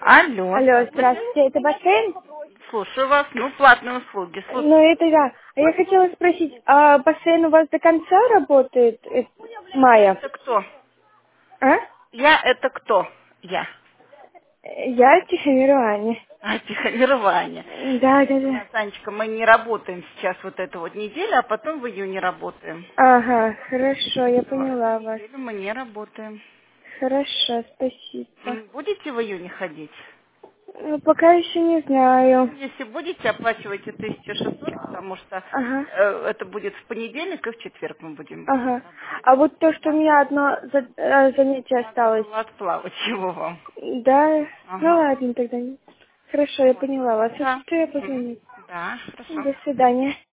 Алло, Алло, здравствуйте. здравствуйте, это бассейн? Слушаю вас. Ну, платные услуги. Ну, Слушаю. это я. А я хотела спросить, а бассейн у вас до конца работает мая? Это кто? А? Я это кто? Я. Я Тихомирова Аня. А, Тихомирование. Да, да, да. Санечка, мы не работаем сейчас вот эту вот неделю, а потом в июне работаем. Ага, хорошо, я Но эту поняла вас. неделю мы не работаем. Хорошо, спасибо. Будете в июне ходить? Ну, пока еще не Ну, знаю. если будете, оплачивайте 1600, потому что Ага, это будет в понедельник и в четверг мы будем ага. работать. А вот то, что у меня одно занятие Надо осталось. было отплавать его вам. Да, ну Ага. ладно тогда. Хорошо, я Вот. поняла вас. Да. Если что, я Мгм. позвоню. Да, хорошо. До свидания.